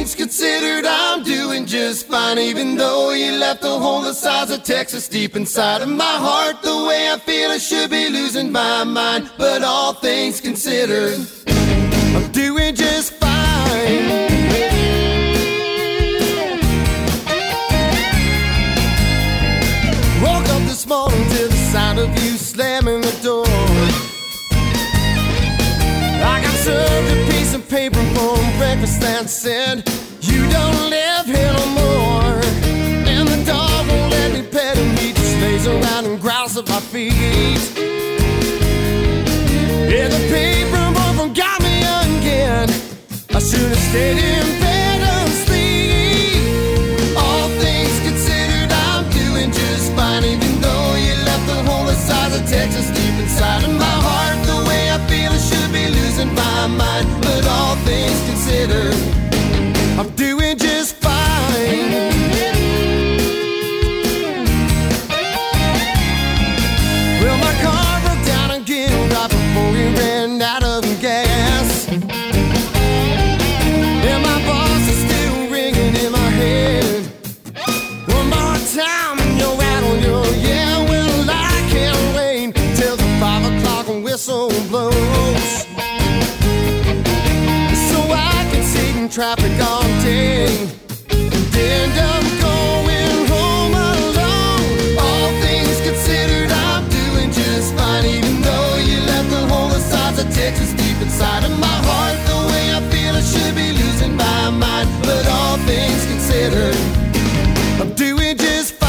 things considered, I'm doing just fine. Even though you left the hole the size of Texas deep inside of my heart. The way I feel, I should be losing my mind. But all things considered, I'm doing just fine. Woke up this morning to the sound of you slamming the door. I got served a piece of paper for breakfast that said, you don't live here no more. And the dog won't let me pet him, he just lays around and growls at my feet. Yeah, the paper boy got me again. I should have stayed in bed asleep. All things considered, I'm doing just fine. Even though you left the hole the size of Texas deep inside of my heart. The way I feel, I should be losing my mind. But all things considered, I'm doing just fine. Well, my car broke down again right before we ran out of gas. And my boss is still ringing in my head. One more time and you're out on your, yeah, well, I can't wait till the 5 o'clock whistle blows, so I can sit in traffic all day and end up going home alone. All things considered, I'm doing just fine. Even though you left the hole the size of Texas deep inside of my heart. The way I feel, I should be losing my mind. But all things considered, I'm doing just fine.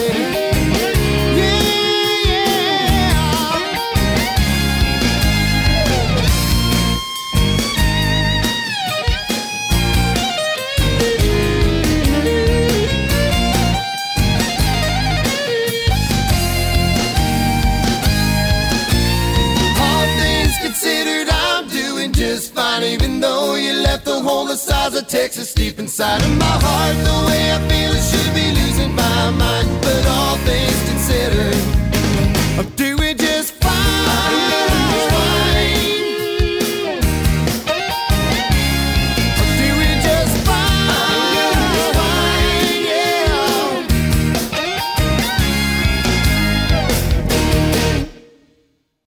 Just fine, even though you left the hole the size of Texas deep inside of my heart. The way I feel, I should be losing